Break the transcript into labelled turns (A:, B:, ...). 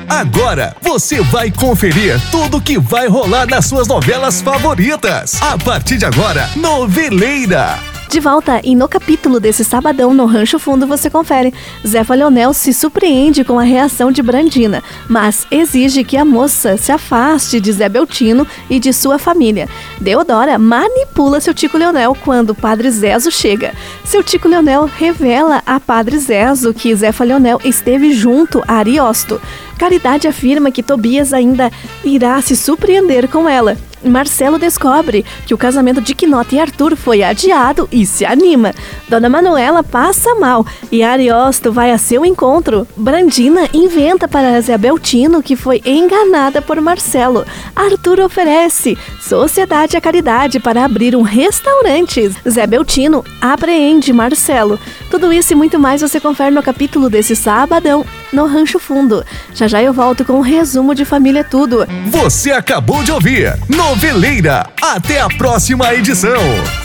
A: Agora você vai conferir tudo que vai rolar nas suas novelas favoritas. A partir de agora, Noveleira.
B: De volta e no capítulo desse sabadão no Rancho Fundo você confere. Zefa Leonel se surpreende com a reação de Brandina, mas exige que a moça se afaste de Zé Beltino e de sua família. Deodora manipula seu Tico Leonel quando Padre Zezo chega. Seu Tico Leonel revela a Padre Zezo que Zefa Leonel esteve junto a Ariosto. Caridade afirma que Tobias ainda irá se surpreender com ela. Marcelo descobre que o casamento de Quinota e Arthur foi adiado e se anima. Dona Manuela passa mal e Ariosto vai a seu encontro. Brandina inventa para Zé Beltino que foi enganada por Marcelo. Arthur oferece sociedade à caridade para abrir um restaurante. Zé Beltino apreende Marcelo. Tudo isso e muito mais você confere no capítulo desse sabadão no Rancho Fundo. Já já eu volto com um resumo de Família Tudo.
A: Você acabou de ouvir Noveleira. Até a próxima edição.